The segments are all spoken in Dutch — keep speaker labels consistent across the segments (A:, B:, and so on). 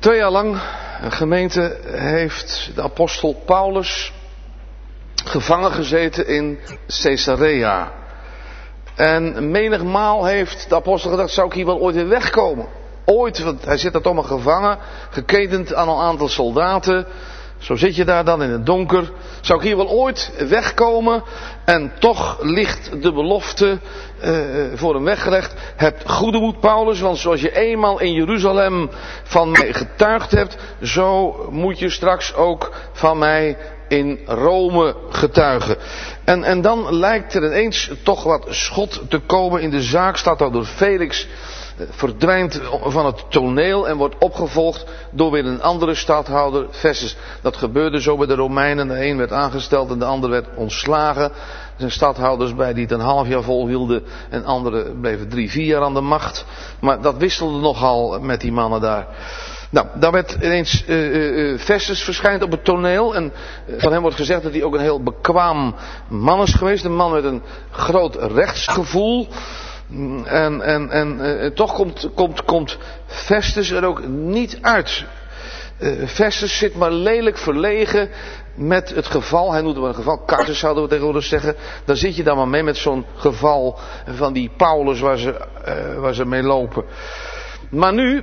A: 2 jaar lang, een gemeente, heeft de apostel Paulus gevangen gezeten in Caesarea. En menigmaal heeft de apostel gedacht, zou ik hier wel ooit weer wegkomen? Ooit, want hij zit daar toch maar gevangen, geketend aan een aantal soldaten. Zo zit je daar dan in het donker. Zou ik hier wel ooit wegkomen? En toch ligt de belofte voor hem weggelegd. Heb goede moed, Paulus, want zoals je eenmaal in Jeruzalem van mij getuigd hebt, zo moet je straks ook van mij in Rome getuigen. En dan lijkt er ineens toch wat schot te komen in de zaak. Staat daar door Felix verdwijnt van het toneel en wordt opgevolgd door weer een andere stadhouder, Festus. Dat gebeurde zo bij de Romeinen. De een werd aangesteld en de ander werd ontslagen. Er zijn stadhouders bij die het een half jaar volhielden en anderen bleven 3-4 jaar aan de macht. Maar dat wisselde nogal met die mannen daar. Nou, daar werd ineens Festus verschijnt op het toneel en van hem wordt gezegd dat hij ook een heel bekwaam man is geweest. Een man met een groot rechtsgevoel. En toch komt Festus er ook niet uit. Festus zit maar lelijk verlegen met het geval. Hij noemt het een geval, casus zouden we tegenwoordig zeggen. Dan zit je daar maar mee met zo'n geval van die Paulus waar ze mee lopen. Maar nu,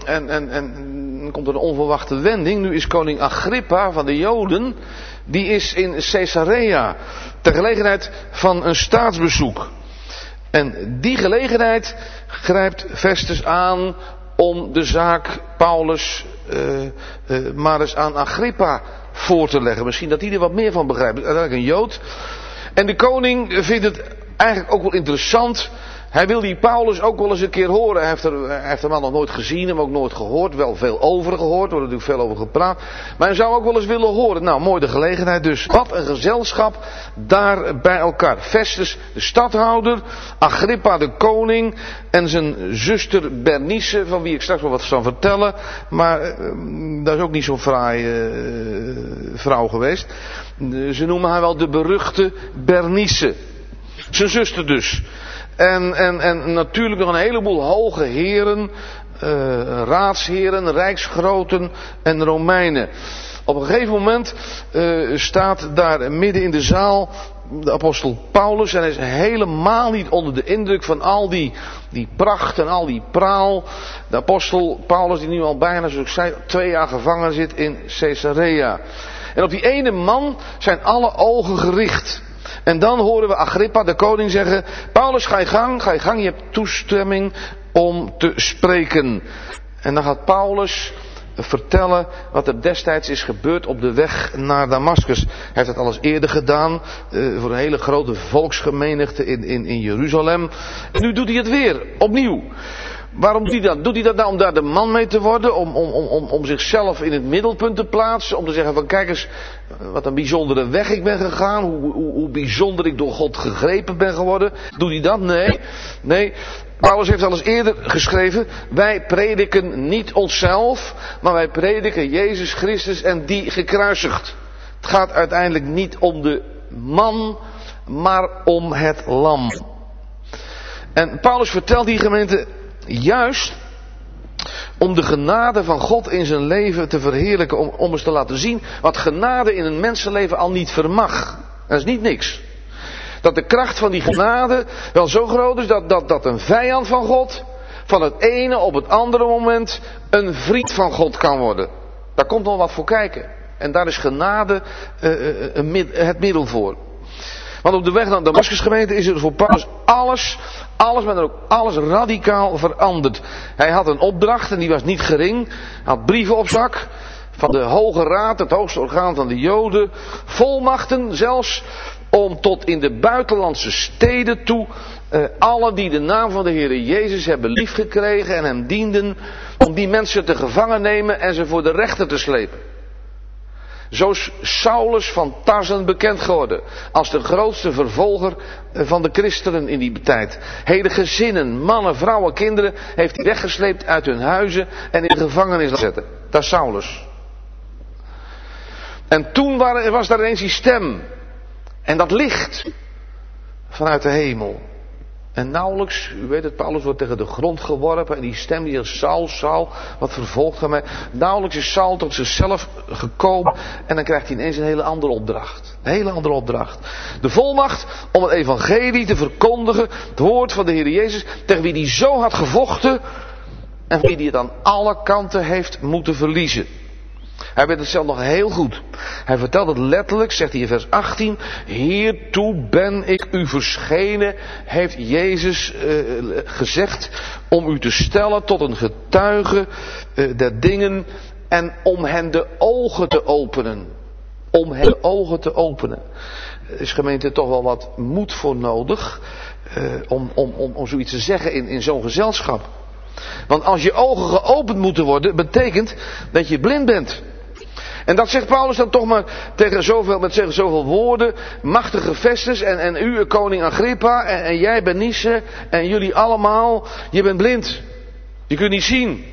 A: en komt er een onverwachte wending. Nu is koning Agrippa van de Joden, die is in Caesarea ter gelegenheid van een staatsbezoek. En die gelegenheid grijpt Festus aan om de zaak Paulus maar eens aan Agrippa voor te leggen. Misschien dat hij er wat meer van begrijpt. Uiteindelijk een Jood. En de koning vindt het eigenlijk ook wel interessant. Hij wil die Paulus ook wel eens een keer horen. Hij heeft hem al nog nooit gezien, hem ook nooit gehoord. Wel veel over gehoord, er wordt natuurlijk veel over gepraat. Maar hij zou ook wel eens willen horen. Nou, mooi de gelegenheid dus. Wat een gezelschap daar bij elkaar. Festus de stadhouder, Agrippa de koning en zijn zuster Bernice, van wie ik straks wel wat zal vertellen. Maar dat is ook niet zo'n fraaie vrouw geweest. Ze noemen haar wel de beruchte Bernice. Zijn zuster dus. En natuurlijk nog een heleboel hoge heren, raadsheren, rijksgroten en Romeinen. Op een gegeven moment staat daar midden in de zaal de apostel Paulus en hij is helemaal niet onder de indruk van al die pracht en al die praal. De apostel Paulus die nu al bijna, zoals ik zei, 2 jaar gevangen zit in Caesarea. En op die ene man zijn alle ogen gericht. En dan horen we Agrippa, de koning, zeggen, Paulus, ga je gang, je hebt toestemming om te spreken. En dan gaat Paulus vertellen wat er destijds is gebeurd op de weg naar Damascus. Hij heeft het al eens eerder gedaan, voor een hele grote volksgemenigte in Jeruzalem. En nu doet hij het weer, opnieuw. Waarom doet hij dat? Doet hij dat nou om daar de man mee te worden? Om zichzelf in het middelpunt te plaatsen? Om te zeggen van kijk eens, wat een bijzondere weg ik ben gegaan. Hoe bijzonder ik door God gegrepen ben geworden. Doet hij dat? Nee. Paulus heeft al eens eerder geschreven. Wij prediken niet onszelf. Maar wij prediken Jezus Christus en die gekruisigd. Het gaat uiteindelijk niet om de man, maar om het lam. En Paulus vertelt die gemeente juist om de genade van God in zijn leven te verheerlijken. Om eens te laten zien wat genade in een mensenleven al niet vermag. Dat is niet niks. Dat de kracht van die genade wel zo groot is dat een vijand van God van het ene op het andere moment een vriend van God kan worden. Daar komt nog wat voor kijken. En daar is genade het middel voor. Want op de weg naar de Damascus gemeente is er voor Paulus alles, maar dan ook alles radicaal veranderd. Hij had een opdracht en die was niet gering. Hij had brieven op zak van de Hoge Raad, het hoogste orgaan van de Joden. Volmachten zelfs om tot in de buitenlandse steden toe alle die de naam van de Heer Jezus hebben liefgekregen en hem dienden, om die mensen te gevangen nemen en ze voor de rechter te slepen. Zo is Saulus van Tarsen bekend geworden als de grootste vervolger van de christenen in die tijd. Hele gezinnen, mannen, vrouwen, kinderen heeft hij weggesleept uit hun huizen en in de gevangenis laten zetten. Dat is Saulus. En toen was daar ineens die stem. En dat licht vanuit de hemel. En nauwelijks, u weet het, Paulus wordt tegen de grond geworpen en die stem die zegt, Saul, Saul, wat vervolgt hij mij? Nauwelijks is Saul tot zichzelf gekomen en dan krijgt hij ineens een hele andere opdracht. Een hele andere opdracht. De volmacht om het evangelie te verkondigen, het woord van de Heer Jezus, tegen wie die zo had gevochten en wie die het aan alle kanten heeft moeten verliezen. Hij weet het zelf nog heel goed. Hij vertelt het letterlijk, zegt hij in vers 18. Hiertoe ben ik u verschenen, heeft Jezus gezegd, om u te stellen tot een getuige der dingen en om hen de ogen te openen. Om hen de ogen te openen. Er is gemeente toch wel wat moed voor nodig om zoiets te zeggen in zo'n gezelschap. Want als je ogen geopend moeten worden, betekent dat je blind bent. En dat zegt Paulus dan toch maar tegen zoveel woorden. Machtige Festus en u, koning Agrippa, en jij Bernice, en jullie allemaal. Je bent blind. Je kunt niet zien.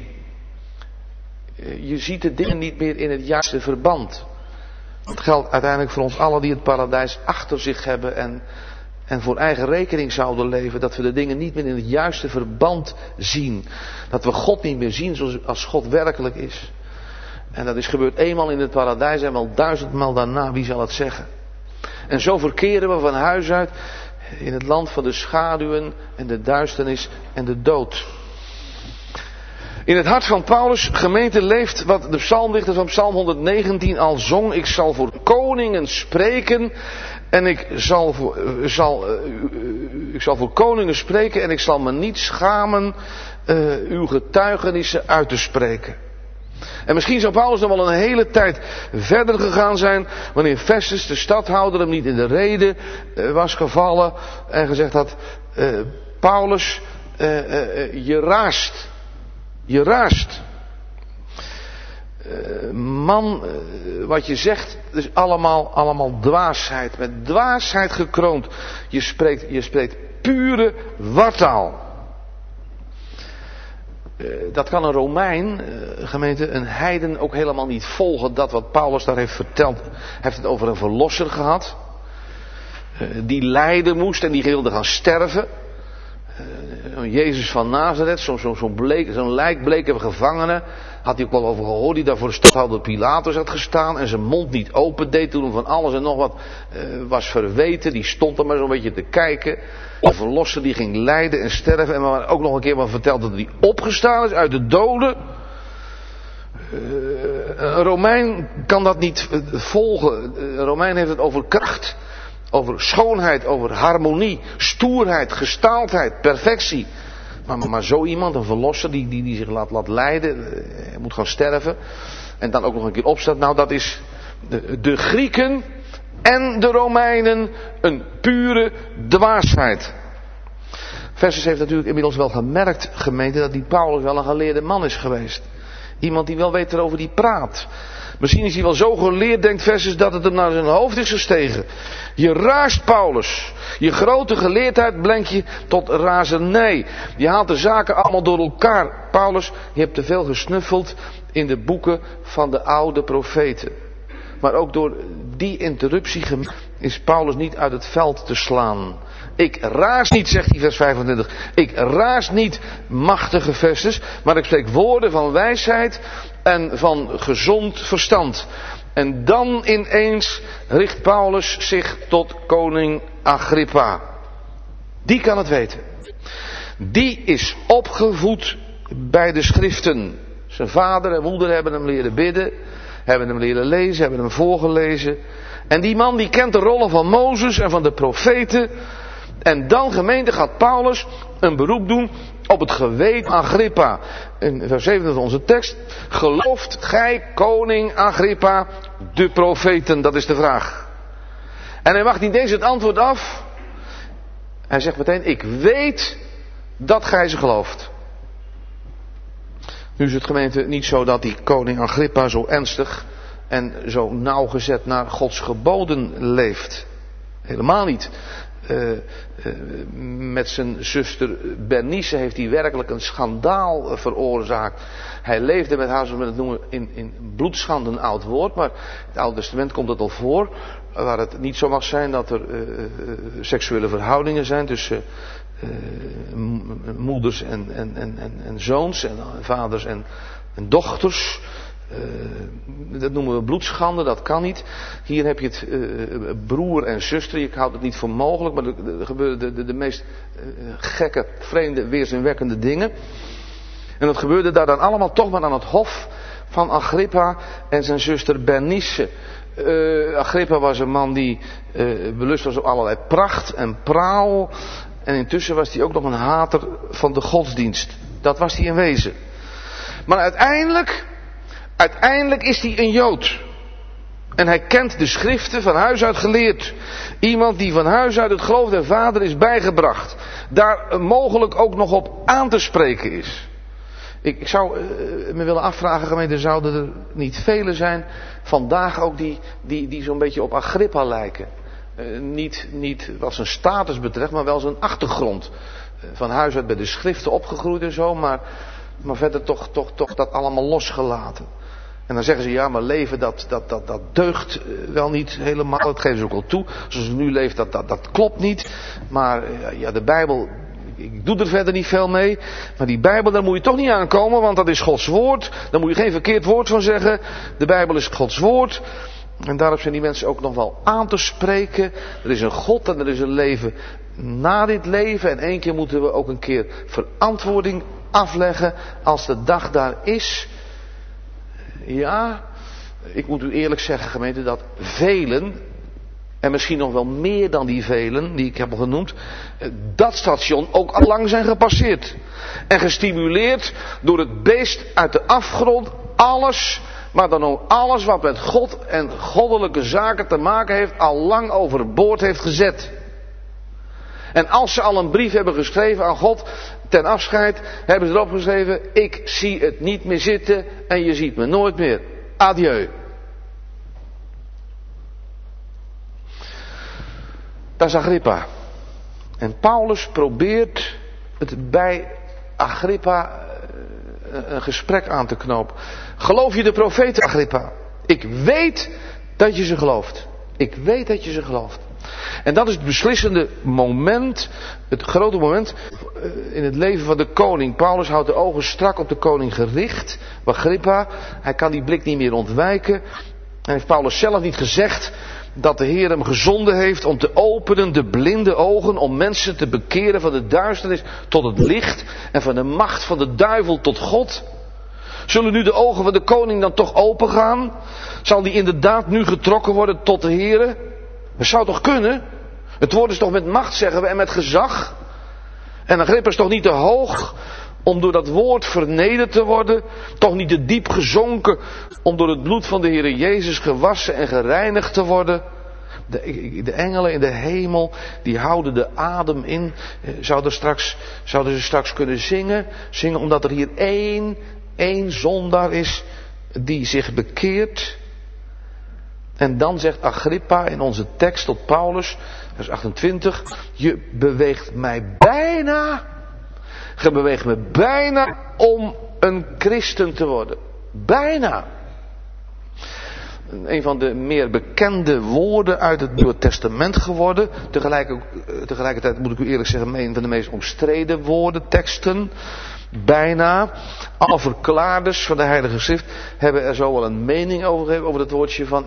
A: Je ziet de dingen niet meer in het juiste verband. Het geldt uiteindelijk voor ons allen die het paradijs achter zich hebben en voor eigen rekening zouden leven, dat we de dingen niet meer in het juiste verband zien. Dat we God niet meer zien zoals God werkelijk is. En dat is gebeurd eenmaal in het paradijs en wel 1000-maal daarna, wie zal het zeggen. En zo verkeren we van huis uit in het land van de schaduwen en de duisternis en de dood. In het hart van Paulus, gemeente, leeft wat de psalmdichter van Psalm 119 al zong. Ik zal voor koningen spreken en ik zal voor koningen spreken en ik zal me niet schamen uw getuigenissen uit te spreken. En misschien zou Paulus nog wel een hele tijd verder gegaan zijn wanneer Festus, de stadhouder, hem niet in de rede was gevallen en gezegd had, Paulus, je raast. Je raast. Man, wat je zegt is allemaal dwaasheid. Met dwaasheid gekroond. Je spreekt pure wartaal. Dat kan een Romein, gemeente, een heiden ook helemaal niet volgen. Dat wat Paulus daar heeft verteld. Hij heeft het over een verlosser gehad. Die lijden moest en die wilde gaan sterven. Jezus van Nazareth, zo'n lijkbleke gevangene, had hij ook wel over gehoord, die daar voor de stadhouder Pilatus had gestaan en zijn mond niet open deed toen hem van alles en nog wat was verweten. Die stond er maar zo'n beetje te kijken. De verlosser die ging lijden en sterven en maar ook nog een keer wat verteld dat hij opgestaan is uit de doden. Een Romein kan dat niet volgen. Een Romein heeft het over kracht. Over schoonheid, over harmonie, stoerheid, gestaaldheid, perfectie. Maar zo iemand, een verlosser die zich laat lijden, moet gaan sterven. En dan ook nog een keer opstaat. Nou, dat is de Grieken en de Romeinen een pure dwaasheid. Festus heeft natuurlijk inmiddels wel gemerkt, gemeente, dat die Paulus wel een geleerde man is geweest. Iemand die wel weet waarover die praat. Misschien is hij wel zo geleerd, denkt Festus, dat het hem naar zijn hoofd is gestegen. Je raast, Paulus. Je grote geleerdheid brengt je tot razernij. Je haalt de zaken allemaal door elkaar. Paulus, je hebt te veel gesnuffeld in de boeken van de oude profeten. Maar ook door die interruptie is Paulus niet uit het veld te slaan. Ik raas niet, zegt hij vers 25. Ik raas niet, machtige Festus, maar ik spreek woorden van wijsheid en van gezond verstand. En dan ineens richt Paulus zich tot koning Agrippa. Die kan het weten. Die is opgevoed bij de schriften. Zijn vader en moeder hebben hem leren bidden, hebben hem leren lezen, hebben hem voorgelezen. En die man die kent de rollen van Mozes en van de profeten. En dan, gemeente, gaat Paulus een beroep doen op het geweten Agrippa. In vers 7 van onze tekst. Gelooft gij, koning Agrippa, de profeten? Dat is de vraag. En hij wacht niet eens het antwoord af. Hij zegt meteen, ik weet dat gij ze gelooft. Nu is het, gemeente, niet zo dat die koning Agrippa zo ernstig en zo nauwgezet naar Gods geboden leeft. Helemaal niet. Met zijn zuster Bernice heeft hij werkelijk een schandaal veroorzaakt. Hij leefde met haar, zoals we het noemen, in bloedschande, een oud woord, maar in het Oude Testament komt het al voor, waar het niet zo mag zijn dat er seksuele verhoudingen zijn tussen moeders en zoons en vaders en dochters. Dat noemen we bloedschande, dat kan niet. Hier heb je het broer en zuster. Ik houd het niet voor mogelijk, maar er gebeuren de meest gekke, vreemde, weerzinwekkende dingen. En dat gebeurde daar dan allemaal toch maar aan het hof van Agrippa en zijn zuster Bernice. Agrippa was een man die belust was op allerlei pracht en praal. En intussen was hij ook nog een hater van de godsdienst. Dat was hij in wezen. Maar uiteindelijk is hij een Jood. En hij kent de schriften van huis uit geleerd. Iemand die van huis uit het geloof der Vader is bijgebracht. Daar mogelijk ook nog op aan te spreken is. Ik zou me willen afvragen, gemeente, zouden er niet velen zijn vandaag ook die zo'n beetje op Agrippa lijken. Niet wat zijn status betreft, maar wel zijn achtergrond. Van huis uit bij de schriften opgegroeid en zo, maar verder toch dat allemaal losgelaten. En dan zeggen ze, ja, maar leven dat deugt wel niet helemaal. Dat geven ze ook al toe. Zoals het nu leeft, dat klopt niet. Maar ja, de Bijbel, ik doe er verder niet veel mee. Maar die Bijbel, daar moet je toch niet aankomen, want dat is Gods woord. Daar moet je geen verkeerd woord van zeggen. De Bijbel is Gods woord. En daarop zijn die mensen ook nog wel aan te spreken. Er is een God en er is een leven na dit leven. En één keer moeten we ook een keer verantwoording afleggen als de dag daar is. Ja, ik moet u eerlijk zeggen, gemeente, dat velen, en misschien nog wel meer dan die velen die ik heb al genoemd, dat station ook al lang zijn gepasseerd. En gestimuleerd door het beest uit de afgrond, alles, maar dan ook alles wat met God en goddelijke zaken te maken heeft, al lang overboord heeft gezet. En als ze al een brief hebben geschreven aan God ten afscheid, hebben ze erop geschreven: ik zie het niet meer zitten en je ziet me nooit meer. Adieu. Dat is Agrippa. En Paulus probeert het bij Agrippa een gesprek aan te knopen. Geloof je de profeten, Agrippa? Ik weet dat je ze gelooft. Ik weet dat je ze gelooft. En dat is het beslissende moment, het grote moment in het leven van de koning. Paulus houdt de ogen strak op de koning gericht. Agrippa, hij kan die blik niet meer ontwijken. En heeft Paulus zelf niet gezegd dat de Heer hem gezonden heeft om te openen de blinde ogen, om mensen te bekeren van de duisternis tot het licht en van de macht van de duivel tot God? Zullen nu de ogen van de koning dan toch open gaan? Zal die inderdaad nu getrokken worden tot de Heer? Dat zou toch kunnen? Het woord is toch met macht, zeggen we, en met gezag? En Agrippa is toch niet te hoog om door dat woord vernederd te worden? Toch niet te diep gezonken om door het bloed van de Heer Jezus gewassen en gereinigd te worden? De engelen in de hemel, die houden de adem in. Zouden ze straks kunnen zingen? Zingen omdat er hier één zondaar is die zich bekeert. En dan zegt Agrippa in onze tekst tot Paulus, vers 28, je beweegt mij bijna om een christen te worden. Bijna. Een van de meer bekende woorden uit het Nieuwe Testament geworden. Tegelijkertijd moet ik u eerlijk zeggen, een van de meest omstreden woorden, teksten. Bijna. Alle verklaarders van de Heilige Schrift hebben er zo wel een mening over gegeven, over het woordje van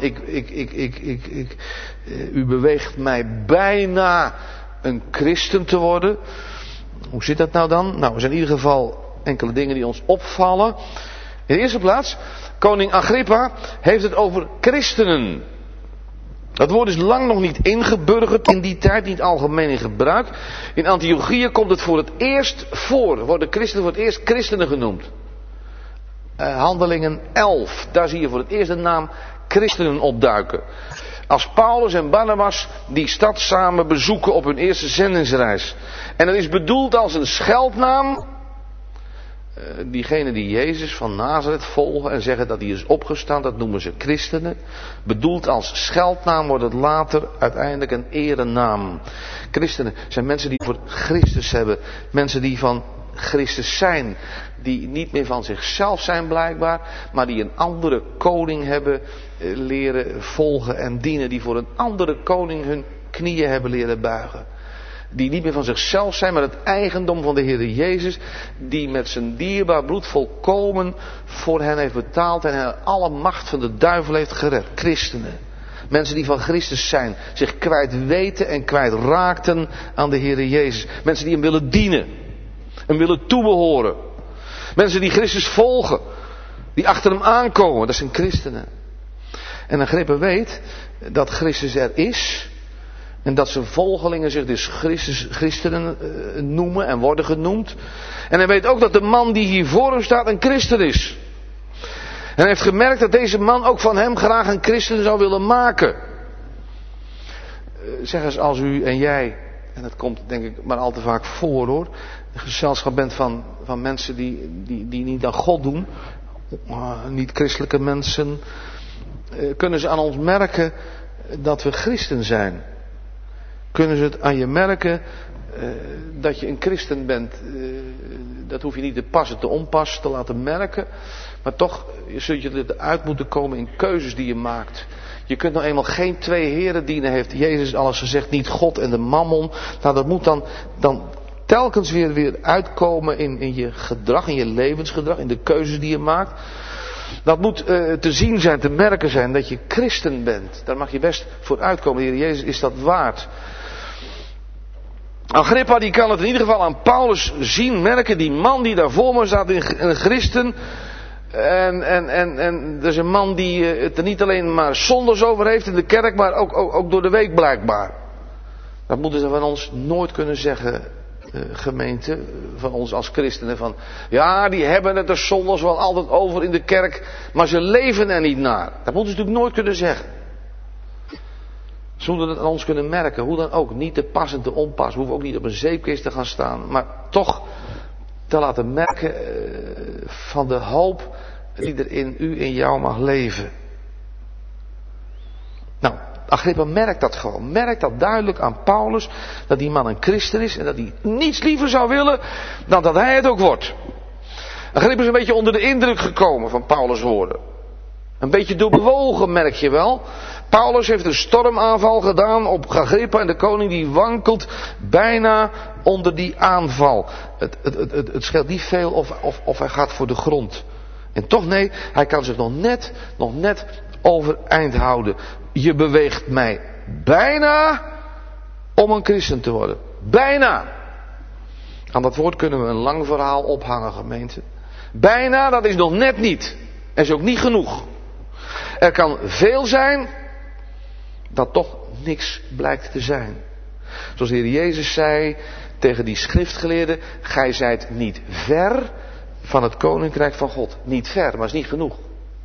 A: u beweegt mij bijna een christen te worden. Hoe zit dat nou dan? Nou, er zijn in ieder geval enkele dingen die ons opvallen. In de eerste plaats, koning Agrippa heeft het over christenen. Dat woord is lang nog niet ingeburgerd in die tijd, niet algemeen in gebruik. In Antiochië komt het voor het eerst voor, worden christenen voor het eerst christenen genoemd. Handelingen 11, daar zie je voor het eerst de naam christenen opduiken. Als Paulus en Barnabas die stad samen bezoeken op hun eerste zendingsreis. En dat is bedoeld als een scheldnaam. Diegenen die Jezus van Nazareth volgen en zeggen dat hij is opgestaan, dat noemen ze christenen. Bedoeld als scheldnaam wordt het later uiteindelijk een erenaam. Christenen zijn mensen die voor Christus hebben. Mensen die van Christus zijn. Die niet meer van zichzelf zijn blijkbaar, maar die een andere koning hebben leren volgen en dienen. Die voor een andere koning hun knieën hebben leren buigen. Die niet meer van zichzelf zijn, maar het eigendom van de Heer Jezus. Die met zijn dierbaar bloed volkomen voor hen heeft betaald. En hen alle macht van de duivel heeft gered. Christenen. Mensen die van Christus zijn. Zich kwijt weten en kwijt raakten aan de Heer Jezus. Mensen die hem willen dienen. Hem willen toebehoren. Mensen die Christus volgen. Die achter hem aankomen. Dat zijn christenen. En Agrippa weet dat Christus er is. En dat zijn volgelingen zich dus christenen noemen en worden genoemd. En hij weet ook dat de man die hier voor hem staat een christen is. En hij heeft gemerkt dat deze man ook van hem graag een christen zou willen maken. Zeg eens, als u en jij, en dat komt denk ik maar al te vaak voor hoor, een gezelschap bent van mensen die niet aan God doen, niet christelijke mensen, kunnen ze aan ons merken dat we christen zijn. Kunnen ze het aan je merken dat je een christen bent. Dat hoef je niet te pas en te onpas te laten merken. Maar toch zul je eruit moeten komen in keuzes die je maakt. Je kunt nou eenmaal geen twee heren dienen, heeft Jezus alles gezegd. Niet God en de mammon. Nou, dat moet dan telkens weer uitkomen in je gedrag, in je levensgedrag, in de keuzes die je maakt. Dat moet te zien zijn, te merken zijn dat je christen bent. Daar mag je best voor uitkomen. De Heer Jezus is dat waard. Agrippa die kan het in ieder geval aan Paulus zien, merken. Die man die daar voor me staat, een christen. En dat is een man die het er niet alleen maar zondags over heeft in de kerk, maar ook door de week blijkbaar. Dat moeten ze van ons nooit kunnen zeggen, gemeente, van ons als christenen. Van, ja, die hebben het er zondags wel altijd over in de kerk, maar ze leven er niet naar. Dat moeten ze natuurlijk nooit kunnen zeggen. Ze moeten het aan ons kunnen merken, hoe dan ook. Niet te pas en te onpas. We hoeven ook niet op een zeepkist te gaan staan. Maar toch te laten merken van de hoop die er in u, in jou mag leven. Nou, Agrippa merkt dat gewoon. Merkt dat duidelijk aan Paulus. Dat die man een christen is. En dat hij niets liever zou willen dan dat hij het ook wordt. Agrippa is een beetje onder de indruk gekomen van Paulus' woorden. Een beetje doorbewogen, merk je wel. Paulus heeft een stormaanval gedaan op Agrippa en de koning die wankelt bijna onder die aanval. Het scheelt niet veel of hij gaat voor de grond. En toch nee, hij kan zich nog net overeind houden. Je beweegt mij bijna om een christen te worden. Bijna. Aan dat woord kunnen we een lang verhaal ophangen, gemeente. Bijna, dat is nog net niet. Dat is ook niet genoeg. Er kan veel zijn dat toch niks blijkt te zijn. Zoals de Heer Jezus zei tegen die schriftgeleerden: gij zijt niet ver van het koninkrijk van God. Niet ver, maar is niet genoeg.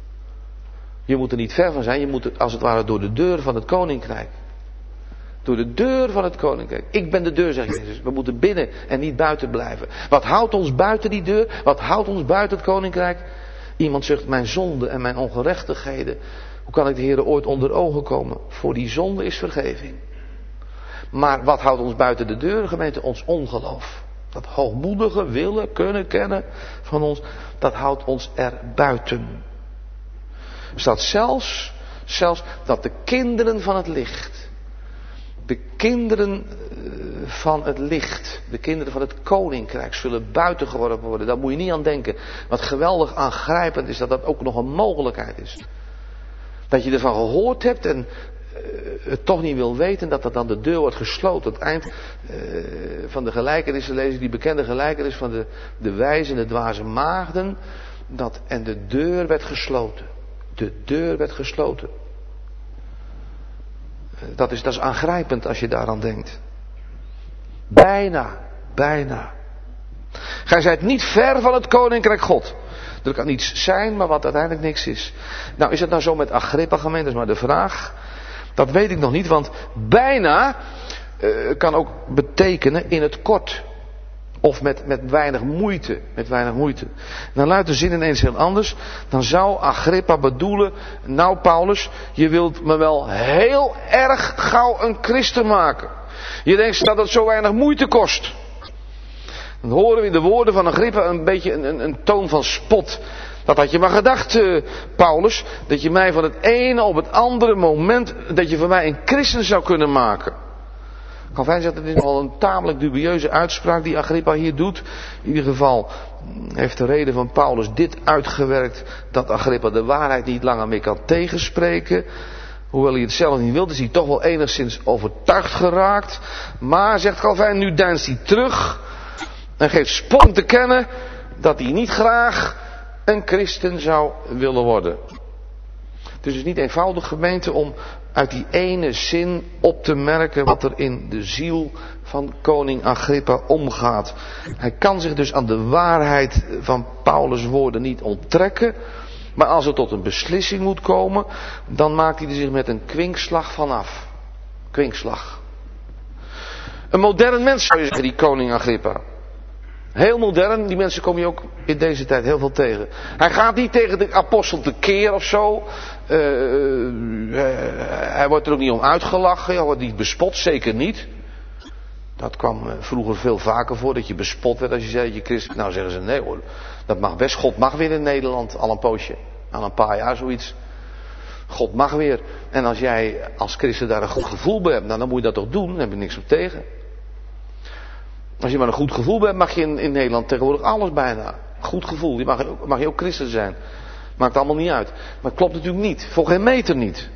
A: Je moet er niet ver van zijn, je moet als het ware door de deur van het koninkrijk. Door de deur van het koninkrijk. Ik ben de deur, zegt Jezus. We moeten binnen en niet buiten blijven. Wat houdt ons buiten die deur? Wat houdt ons buiten het koninkrijk? Iemand zegt, mijn zonde en mijn ongerechtigheden. Hoe kan ik de Heer ooit onder ogen komen? Voor die zonde is vergeving. Maar wat houdt ons buiten de deur, gemeente? Ons ongeloof. Dat hoogmoedige willen, kunnen, kennen van ons. Dat houdt ons er buiten. Er staat zelfs dat de kinderen van het licht. De kinderen van het licht. De kinderen van het koninkrijk zullen buiten geworpen worden. Daar moet je niet aan denken. Wat geweldig aangrijpend is dat ook nog een mogelijkheid is. Dat je ervan gehoord hebt en het toch niet wil weten, dat dan de deur wordt gesloten. Het eind van de gelijkenissen lezen, die bekende gelijkenis van de wijze en de dwaze maagden. En de deur werd gesloten. De deur werd gesloten. Dat is aangrijpend als je daaraan denkt. Bijna. Gij zijt niet ver van het koninkrijk God. Er kan iets zijn, maar wat uiteindelijk niks is. Nou, is het nou zo met Agrippa, gemeente? Dat is maar de vraag. Dat weet ik nog niet, want bijna kan ook betekenen in het kort. Of met weinig moeite. Dan luidt de zin ineens heel anders. Dan zou Agrippa bedoelen, nou Paulus, je wilt me wel heel erg gauw een christen maken. Je denkt dat het zo weinig moeite kost. Dan horen we in de woorden van Agrippa een beetje een toon van spot. Dat had je maar gedacht, Paulus, dat je mij van het ene op het andere moment, dat je van mij een christen zou kunnen maken. Calvijn zegt, het is al een tamelijk dubieuze uitspraak die Agrippa hier doet. In ieder geval heeft de reden van Paulus dit uitgewerkt, dat Agrippa de waarheid niet langer meer kan tegenspreken. Hoewel hij het zelf niet wil, is hij toch wel enigszins overtuigd geraakt. Maar, zegt Calvijn, nu deinst hij terug en geeft spot te kennen dat hij niet graag een christen zou willen worden. Het is dus niet eenvoudig, gemeente, om uit die ene zin op te merken wat er in de ziel van koning Agrippa omgaat. Hij kan zich dus aan de waarheid van Paulus' woorden niet onttrekken. Maar als het tot een beslissing moet komen, dan maakt hij er zich met een kwinkslag vanaf. Kwinkslag. Een modern mens zou je zeggen, die koning Agrippa. Heel modern, die mensen kom je ook in deze tijd heel veel tegen. Hij gaat niet tegen de apostel tekeer of zo. Hij wordt er ook niet om uitgelachen, hij wordt niet bespot, zeker niet. Dat kwam vroeger veel vaker voor, dat je bespot werd als je zei dat je christen. Nou zeggen ze, nee hoor, dat mag best. God mag weer in Nederland, al een poosje. Al een paar jaar zoiets. God mag weer. En als jij als christen daar een goed gevoel bij hebt, nou, dan moet je dat toch doen, dan heb je niks op tegen. Als je maar een goed gevoel hebt, mag je in Nederland tegenwoordig alles bijna. Goed gevoel, mag je ook christen zijn. Maakt allemaal niet uit. Maar het klopt natuurlijk niet. Voor geen meter niet.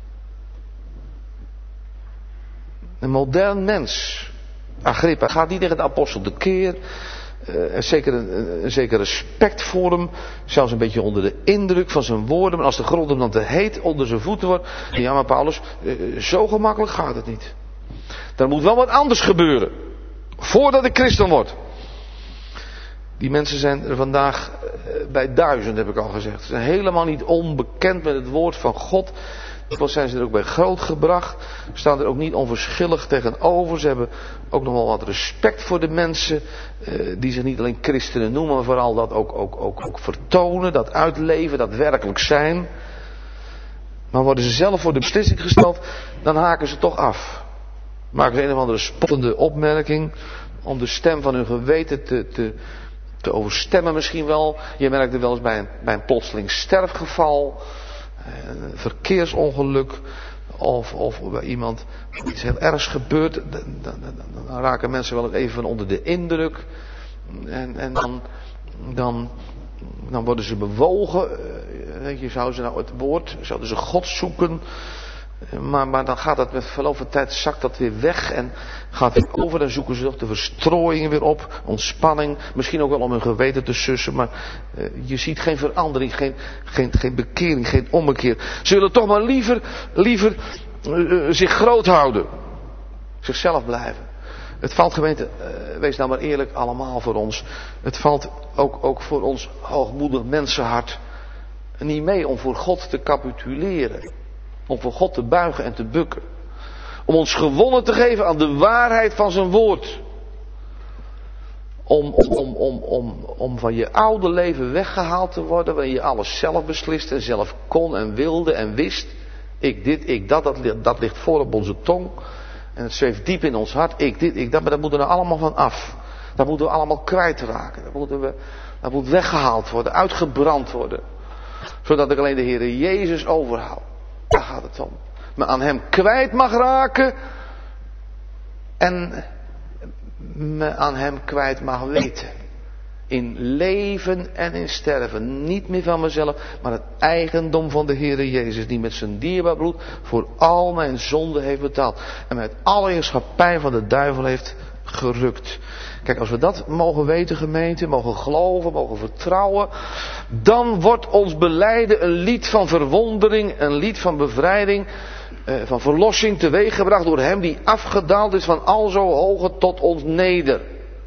A: Een modern mens, Agrippa, gaat niet tegen de apostel de keer. Een zeker respect voor hem. Zelfs een beetje onder de indruk van zijn woorden. Maar als de grond hem dan te heet onder zijn voeten wordt. Ja, maar Paulus, zo gemakkelijk gaat het niet. Er moet wel wat anders gebeuren. Voordat ik christen word. Die mensen zijn er vandaag bij 1000, heb ik al gezegd. Ze zijn helemaal niet onbekend met het woord van God. Dikwijls zijn ze er ook bij grootgebracht. Staan er ook niet onverschillig tegenover. Ze hebben ook nog wel wat respect voor de mensen. Die zich niet alleen christenen noemen, maar vooral dat ook vertonen. Dat uitleven, dat werkelijk zijn. Maar worden ze zelf voor de beslissing gesteld, dan haken ze toch af. Maken ze een of andere spottende opmerking. Om de stem van hun geweten te overstemmen misschien wel. Je merkt het wel eens bij een plotseling sterfgeval. Een verkeersongeluk. Of bij iemand iets heel ergs gebeurt. Dan raken mensen wel eens even onder de indruk. En dan worden ze bewogen. Weet je, zouden ze nou het woord, zouden ze God zoeken. Maar dan gaat dat met verloop van tijd, zakt dat weer weg en gaat weer over. Dan zoeken ze toch de verstrooiing weer op, ontspanning. Misschien ook wel om hun geweten te sussen, maar je ziet geen verandering, geen bekering, geen ommekeer. Ze willen toch maar liever zich groot houden. Zichzelf blijven. Het valt, gemeente, wees nou maar eerlijk allemaal voor ons. Het valt ook voor ons hoogmoedig mensenhart niet mee om voor God te capituleren. Om voor God te buigen en te bukken. Om ons gewonnen te geven aan de waarheid van zijn woord. Om van je oude leven weggehaald te worden. Waarin je alles zelf beslist en zelf kon en wilde en wist. Ik dit, ik dat ligt voor op onze tong. En het zweeft diep in ons hart. Ik dit, ik dat, maar dat moeten we er allemaal van af. Dat moeten we allemaal kwijtraken. Dat moet weggehaald worden, uitgebrand worden. Zodat ik alleen de Heer Jezus overhoud. Daar gaat het om. Maar aan hem kwijt mag raken. En me aan hem kwijt mag weten. In leven en in sterven. Niet meer van mezelf. Maar het eigendom van de Heere Jezus. Die met zijn dierbaar bloed voor al mijn zonden heeft betaald. En met alle heerschappij van de duivel heeft gerukt. Kijk, als we dat mogen weten, gemeente, mogen geloven, mogen vertrouwen, dan wordt ons belijden een lied van verwondering, een lied van bevrijding, van verlossing teweeggebracht door hem die afgedaald is van al zo hoge tot ons neder.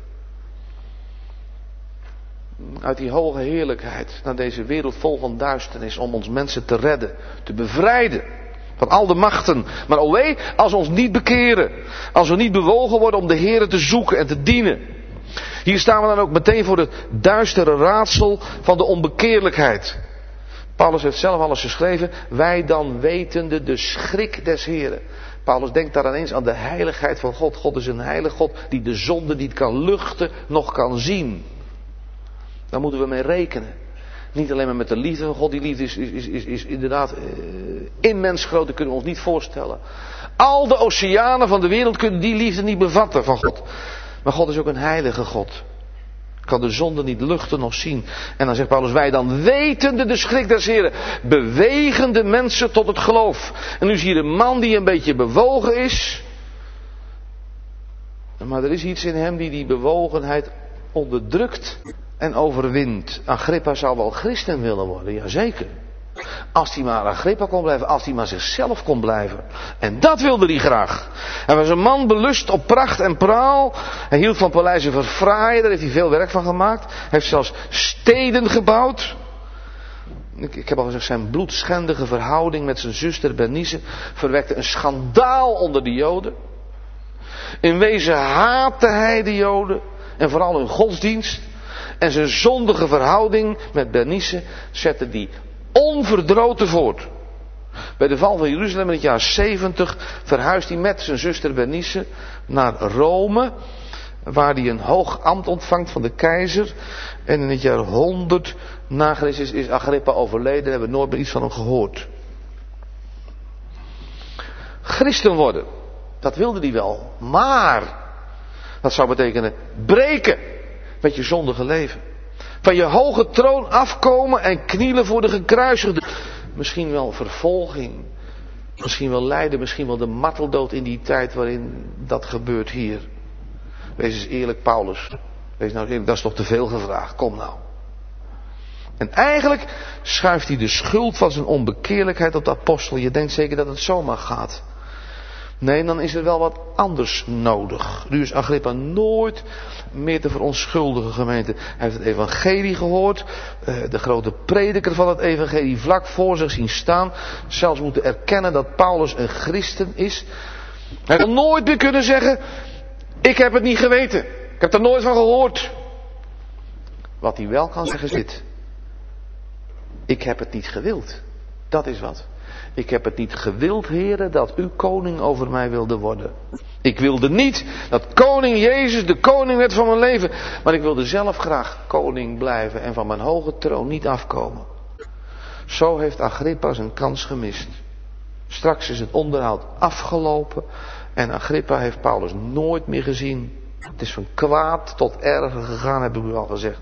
A: Uit die hoge heerlijkheid naar deze wereld vol van duisternis om ons mensen te redden, te bevrijden. Van al de machten. Maar o wee, als we ons niet bekeren. Als we niet bewogen worden om de Heere te zoeken en te dienen. Hier staan we dan ook meteen voor het duistere raadsel van de onbekeerlijkheid. Paulus heeft zelf alles geschreven. Wij dan wetende de schrik des Heeren. Paulus denkt daar ineens aan de heiligheid van God. God is een heilige God die de zonde niet kan luchten, nog kan zien. Daar moeten we mee rekenen. Niet alleen maar met de liefde van God. Die liefde is inderdaad Immens kunnen we ons niet voorstellen. Al de oceanen van de wereld kunnen die liefde niet bevatten van God. Maar God is ook een heilige God. Kan de zonde niet luchten of zien. En dan zegt Paulus, wij dan wetende de schrik des Heren, bewegen de mensen tot het geloof. En nu zie je een man die een beetje bewogen is. Maar er is iets in hem die bewogenheid onderdrukt en overwint. Agrippa zou wel christen willen worden, jazeker. Als hij maar Agrippa kon blijven, als hij maar zichzelf kon blijven. En dat wilde hij graag. Hij was een man belust op pracht en praal. Hij hield van paleizen verfraaien, daar heeft hij veel werk van gemaakt. Hij heeft zelfs steden gebouwd. Ik heb al gezegd, zijn bloedschendige verhouding met zijn zuster Bernice verwekte een schandaal onder de Joden. In wezen haatte hij de Joden en vooral hun godsdienst. En zijn zondige verhouding met Bernice zette die onverdroten voort. Bij de val van Jeruzalem in het jaar 70 verhuist hij met zijn zuster Bernice naar Rome, waar hij een hoog ambt ontvangt van de keizer. En in het jaar 100 na Christus is Agrippa overleden en hebben we nooit meer iets van hem gehoord. Christen worden, dat wilde hij wel, maar dat zou betekenen breken met je zondige leven. Van je hoge troon afkomen en knielen voor de gekruisigde. Misschien wel vervolging. Misschien wel lijden. Misschien wel de marteldood in die tijd waarin dat gebeurt hier. Wees eens eerlijk, Paulus. Wees nou eerlijk, dat is toch te veel gevraagd. Kom nou. En eigenlijk schuift hij de schuld van zijn onbekeerlijkheid op de apostel. Je denkt zeker dat het zomaar gaat. Nee, dan is er wel wat anders nodig. Nu is Agrippa nooit meer te verontschuldigen, gemeente. Hij heeft het evangelie gehoord. De grote prediker van het evangelie vlak voor zich zien staan. Zelfs moeten erkennen dat Paulus een christen is. Hij zal nooit meer kunnen zeggen, ik heb het niet geweten. Ik heb er nooit van gehoord. Wat hij wel kan zeggen is dit. Ik heb het niet gewild. Dat is wat. Ik heb het niet gewild, heren, dat u koning over mij wilde worden. Ik wilde niet dat koning Jezus de koning werd van mijn leven. Maar ik wilde zelf graag koning blijven en van mijn hoge troon niet afkomen. Zo heeft Agrippa zijn kans gemist. Straks is het onderhoud afgelopen. En Agrippa heeft Paulus nooit meer gezien. Het is van kwaad tot erger gegaan, heb ik u al gezegd.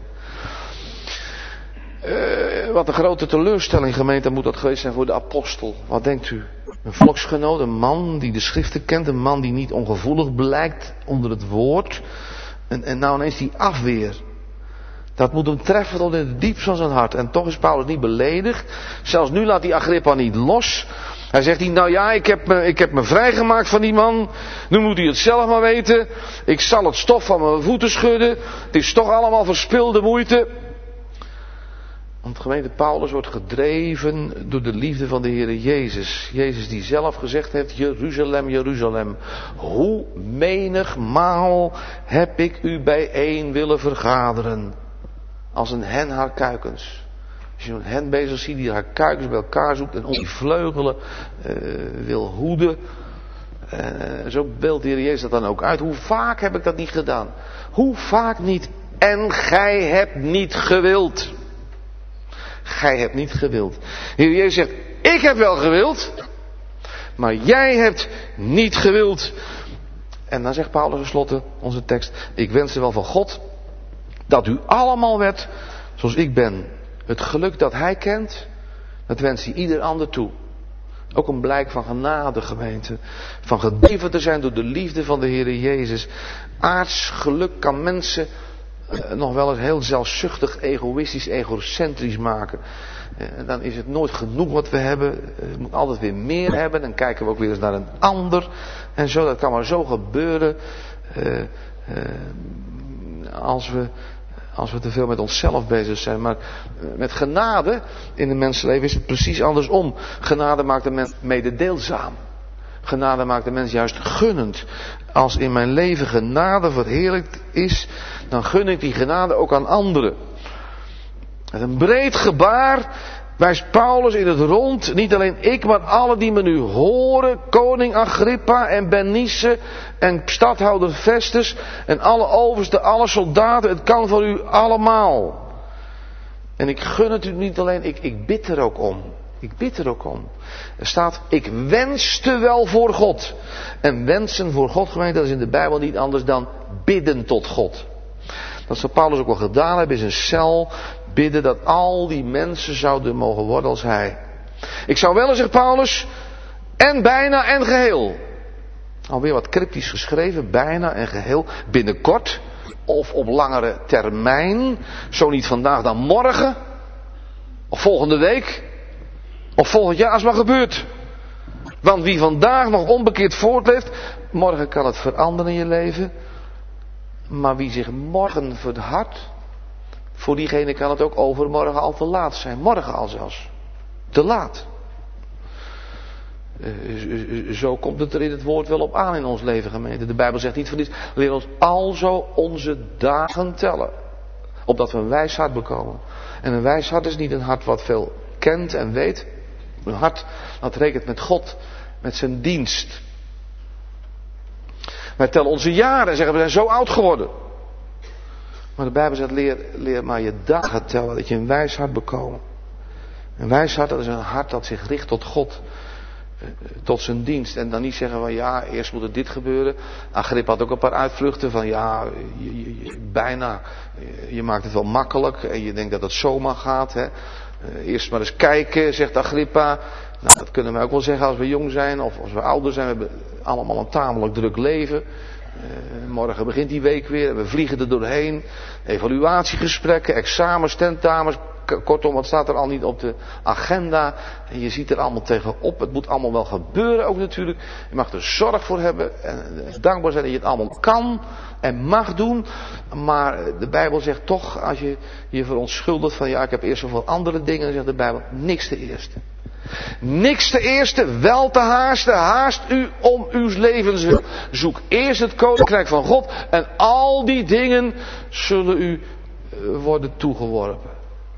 A: Wat een grote teleurstelling, gemeente, moet dat geweest zijn voor de apostel. Wat denkt u? Een volksgenoot, een man die de schriften kent, een man die niet ongevoelig blijkt onder het woord. En nou ineens die afweer. Dat moet hem treffen tot in het diepst van zijn hart. En toch is Paulus niet beledigd. Zelfs nu laat hij Agrippa niet los. Hij zegt niet, nou ja, ik heb me vrijgemaakt van die man. Nu moet hij het zelf maar weten. Ik zal het stof van mijn voeten schudden. Het is toch allemaal verspilde moeite. Want gemeente, Paulus wordt gedreven door de liefde van de Heere Jezus. Jezus die zelf gezegd heeft, Jeruzalem, Jeruzalem. Hoe menigmaal heb ik u bijeen willen vergaderen. Als een hen haar kuikens. Als je een hen bezig ziet die haar kuikens bij elkaar zoekt en om die vleugelen wil hoeden. Zo beeldt de Heer Jezus dat dan ook uit. Hoe vaak heb ik dat niet gedaan? Hoe vaak niet? En gij hebt niet gewild. Gij hebt niet gewild. De Heer Jezus zegt, ik heb wel gewild. Maar jij hebt niet gewild. En dan zegt Paulus tenslotte, onze tekst. Ik wens wel van God dat u allemaal werd zoals ik ben. Het geluk dat hij kent, dat wenst hij ieder ander toe. Ook een blijk van genade, gemeente. Van gedreven te zijn door de liefde van de Heer Jezus. Aards geluk kan mensen nog wel eens heel zelfzuchtig, egoïstisch, egocentrisch maken. Dan is het nooit genoeg wat we hebben. We moeten altijd weer meer hebben. Dan kijken we ook weer eens naar een ander. En zo, dat kan maar zo gebeuren. Als we te veel met onszelf bezig zijn. Maar met genade in het mensenleven is het precies andersom. Genade maakt de mens mededeelzaam. Genade maakt de mens juist gunnend. Als in mijn leven genade verheerlijkt is, dan gun ik die genade ook aan anderen. Met een breed gebaar wijst Paulus in het rond, niet alleen ik, maar alle die me nu horen, koning Agrippa en Bernice en stadhouder Festus en alle oversten, alle soldaten, het kan voor u allemaal. En ik gun het u niet alleen, ik bid er ook om. Ik bid er ook om. Er staat, ik wenste wel voor God. En wensen voor God, gemeente, dat is in de Bijbel niet anders dan bidden tot God. Dat zou Paulus ook wel gedaan hebben in zijn cel. Bidden dat al die mensen zouden mogen worden als hij. Ik zou wel, zegt Paulus, en bijna en geheel. Alweer wat cryptisch geschreven, bijna en geheel. Binnenkort, of op langere termijn. Zo niet vandaag dan morgen. Of volgende week. Of volgend jaar als het maar gebeurt. Want wie vandaag nog onbekeerd voortleeft, morgen kan het veranderen in je leven. Maar wie zich morgen verhardt, voor diegene kan het ook overmorgen al te laat zijn. Morgen al zelfs. Te laat. Zo komt het er in het woord wel op aan in ons leven, gemeente. De Bijbel zegt niet van dit. Leer ons alzo onze dagen tellen. Opdat we een wijs hart bekomen. En een wijs hart is niet een hart wat veel kent en weet. Een hart dat rekent met God, met zijn dienst. Wij tellen onze jaren en zeggen we zijn zo oud geworden. Maar de Bijbel zegt leer maar je dagen tellen, dat je een wijs hart bekomen. Een wijs hart, dat is een hart dat zich richt tot God. Tot zijn dienst. En dan niet zeggen van ja, eerst moet er dit gebeuren. Agrippa had ook een paar uitvluchten van ja, bijna. Je maakt het wel makkelijk en je denkt dat het zomaar gaat. Hè. Eerst maar eens kijken, zegt Agrippa. Nou, dat kunnen wij ook wel zeggen als we jong zijn of als we ouder zijn. We hebben allemaal een tamelijk druk leven. Morgen begint die week weer en we vliegen er doorheen. Evaluatiegesprekken, examens, tentamens. Kortom, wat staat er al niet op de agenda? En je ziet er allemaal tegenop. Het moet allemaal wel gebeuren ook natuurlijk. Je mag er zorg voor hebben. En dankbaar zijn dat je het allemaal kan en mag doen. Maar de Bijbel zegt toch, als je je verontschuldigt van ja, ik heb eerst zoveel andere dingen. Dan zegt de Bijbel, niks te eerste. Niks te eerste, wel te haasten. Haast u om uw levenswil. Zoek eerst het koninkrijk van God. En al die dingen zullen u worden toegeworpen.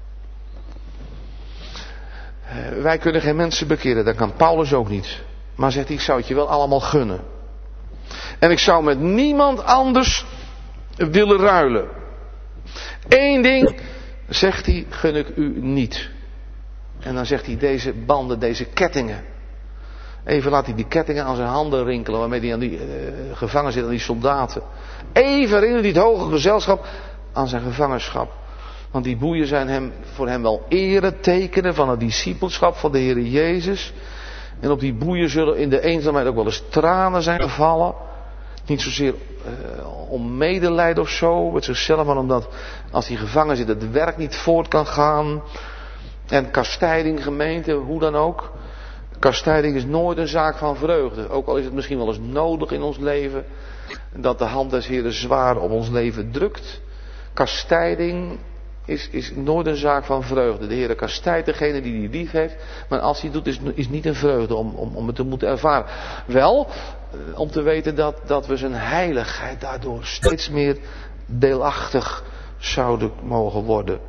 A: Wij kunnen geen mensen bekeren, dat kan Paulus ook niet. Maar zegt hij, ik zou het je wel allemaal gunnen. En ik zou met niemand anders willen ruilen. Eén ding, zegt hij, gun ik u niet. En dan zegt hij, deze banden, deze kettingen. Even laat hij die kettingen aan zijn handen rinkelen, waarmee hij aan die gevangen zit, aan die soldaten. Even herinnert hij het hoge gezelschap aan zijn gevangenschap. Want die boeien zijn voor hem wel eretekenen van het discipelschap van de Heer Jezus. En op die boeien zullen in de eenzaamheid ook wel eens tranen zijn gevallen. Niet zozeer om medelijden of zo met zichzelf, maar omdat als hij gevangen zit het werk niet voort kan gaan. En kastijding, gemeente, hoe dan ook. Kastijding is nooit een zaak van vreugde. Ook al is het misschien wel eens nodig in ons leven. Dat de hand des Heeren zwaar op ons leven drukt. Kastijding is nooit een zaak van vreugde. De Heer kastijdt degene die hij lief heeft. Maar als hij het doet is niet een vreugde om het te moeten ervaren. Wel, om te weten dat we zijn heiligheid daardoor steeds meer deelachtig zouden mogen worden.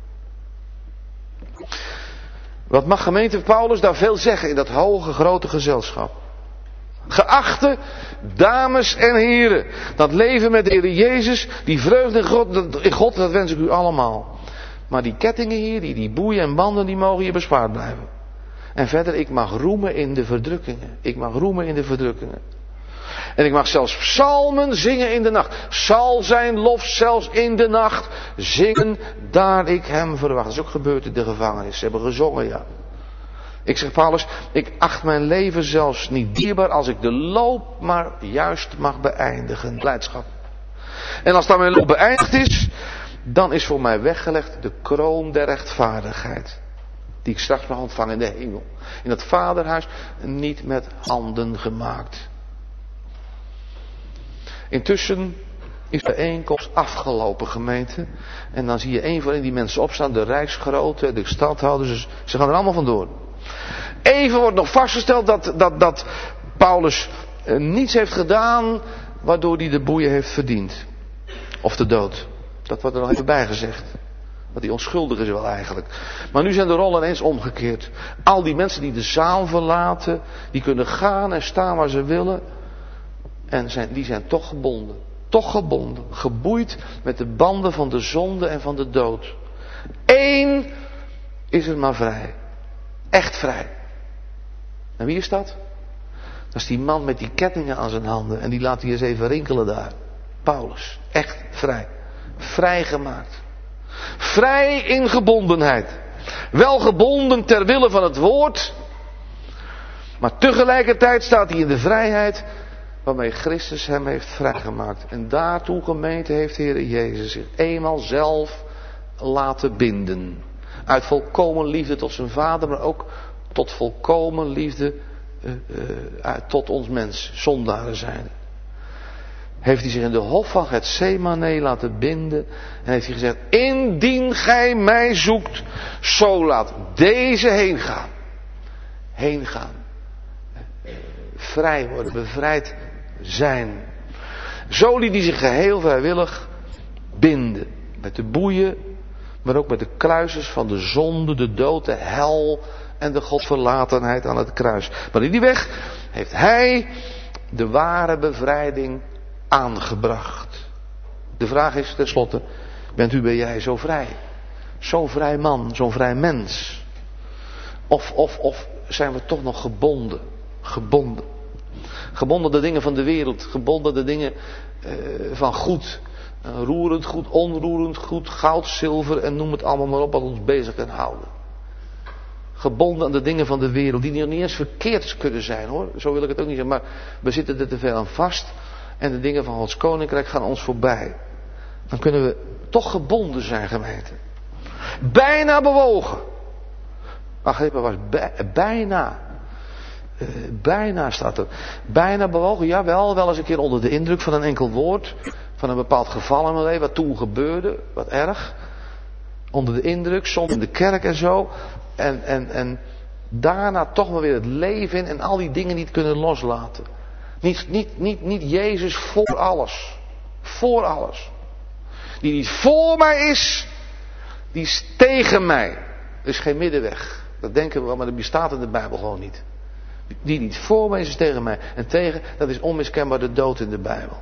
A: Wat mag gemeente Paulus daar veel zeggen in dat hoge grote gezelschap. Geachte dames en heren, dat leven met de Heer Jezus, die vreugde in God, dat wens ik u allemaal. Maar die kettingen hier, die boeien en banden, die mogen hier bespaard blijven. En verder, ik mag roemen in de verdrukkingen. Ik mag roemen in de verdrukkingen. En ik mag zelfs psalmen zingen in de nacht. Zal zijn lof zelfs in de nacht zingen, daar ik hem verwacht. Dat is ook gebeurd in de gevangenis. Ze hebben gezongen, ja. Ik zeg Paulus, ik acht mijn leven zelfs niet dierbaar als ik de loop maar juist mag beëindigen. Blijdschap. En als dan mijn loop beëindigd is, dan is voor mij weggelegd de kroon der rechtvaardigheid. Die ik straks mag ontvangen in de hemel. In het vaderhuis, niet met handen gemaakt. Intussen is de bijeenkomst afgelopen, gemeente. En dan zie je een van die mensen opstaan, de rijksgroten, de stadhouders. Ze gaan er allemaal vandoor. Even wordt nog vastgesteld dat Paulus niets heeft gedaan waardoor hij de boeien heeft verdiend. Of de dood. Dat wordt er nog even bij gezegd. Want die onschuldig is wel eigenlijk. Maar nu zijn de rollen ineens omgekeerd. Al die mensen die de zaal verlaten, die kunnen gaan en staan waar ze willen. En die zijn toch gebonden. Toch gebonden. Geboeid met de banden van de zonde en van de dood. Eén is er maar vrij. Echt vrij. En wie is dat? Dat is die man met die kettingen aan zijn handen. En die laat hij eens even rinkelen daar. Paulus. Echt vrij. Vrijgemaakt. Vrij in gebondenheid. Wel gebonden ter wille van het woord. Maar tegelijkertijd staat hij in de vrijheid waarmee Christus hem heeft vrijgemaakt. En daartoe, gemeente, heeft de Heer Jezus zich eenmaal zelf laten binden. Uit volkomen liefde tot zijn Vader, maar ook tot volkomen liefde tot ons mens, zondaren zijn. Heeft hij zich in de hof van Getsemane laten binden. En heeft hij gezegd, indien gij mij zoekt, zo laat deze heen gaan. Heen gaan. Vrij worden, bevrijd zijn. Zo liet hij zich geheel vrijwillig binden. Met de boeien, maar ook met de kruisers van de zonde, de dood, de hel en de godverlatenheid aan het kruis. Maar in die weg heeft hij de ware bevrijding aangebracht. De vraag is tenslotte, ben jij zo vrij? Zo'n vrij man, zo'n vrij mens? Of zijn we toch nog gebonden? Gebonden. Gebonden de dingen van de wereld. Gebonden de dingen van goed. Roerend goed, onroerend goed, goud, zilver en noem het allemaal maar op wat ons bezig kan houden. Gebonden aan de dingen van de wereld, die nog niet eens verkeerd kunnen zijn hoor. Zo wil ik het ook niet zeggen, maar we zitten er te veel aan vast. En de dingen van Gods koninkrijk gaan ons voorbij. Dan kunnen we toch gebonden zijn, gemeente. Bijna bewogen. Agrippa was bijna. Bijna staat er. Bijna bewogen, jawel, wel eens een keer onder de indruk van een enkel woord. Van een bepaald geval in mijn leven, wat toen gebeurde, wat erg. Onder de indruk, soms in de kerk en zo. En daarna toch maar weer het leven in en al die dingen niet kunnen loslaten. Niet Jezus voor alles. Voor alles. Die niet voor mij is, die is tegen mij. Er is geen middenweg. Dat denken we wel, maar dat bestaat in de Bijbel gewoon niet. Die niet voor mij is tegen mij. En tegen, dat is onmiskenbaar de dood in de Bijbel.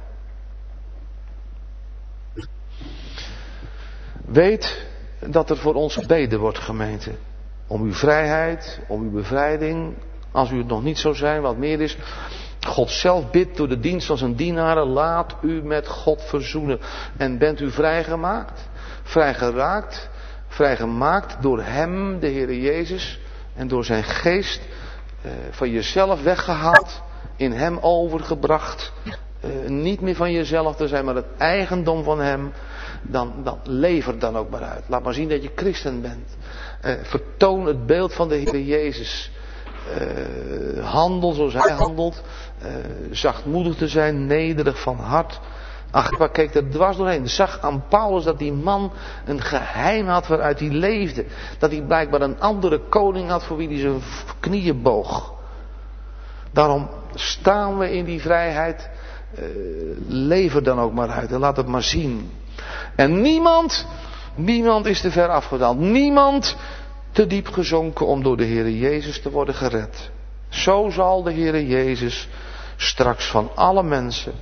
A: Weet dat er voor ons gebeden wordt, gemeente. Om uw vrijheid, om uw bevrijding. Als u het nog niet zou zijn, wat meer is. God zelf bidt door de dienst van zijn dienaren. Laat u met God verzoenen. En bent u vrijgemaakt? Vrijgeraakt? Vrijgemaakt door hem, de Heer Jezus. En door zijn geest van jezelf weggehaald. In hem overgebracht. Niet meer van jezelf te zijn, maar het eigendom van hem. Dan lever dan ook maar uit. Laat maar zien dat je christen bent. Vertoon het beeld van de Heer Jezus. Handel zoals hij handelt. Zachtmoedig te zijn, nederig van hart. Agrippa keek er dwars doorheen. Zag aan Paulus dat die man een geheim had waaruit hij leefde. Dat hij blijkbaar een andere koning had voor wie hij zijn knieën boog. Daarom staan we in die vrijheid. Lever dan ook maar uit en laat het maar zien. En niemand is te ver afgedaald. Niemand te diep gezonken om door de Heer Jezus te worden gered. Zo zal de Heer Jezus straks van alle mensen,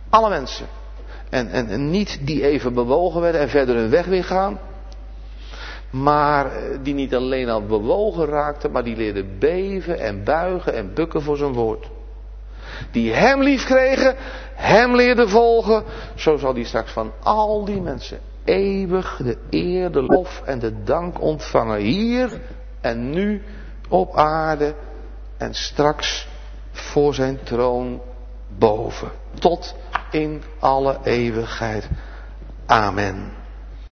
A: en niet die even bewogen werden en verder hun weg weer gaan, maar die niet alleen al bewogen raakten, maar die leerden beven en buigen en bukken voor zijn woord. Die hem lief kregen, hem leerden volgen, zo zal hij straks van al die mensen eeuwig de eer, de lof en de dank ontvangen. Hier en nu op aarde en straks voor zijn troon boven. Tot in alle eeuwigheid. Amen.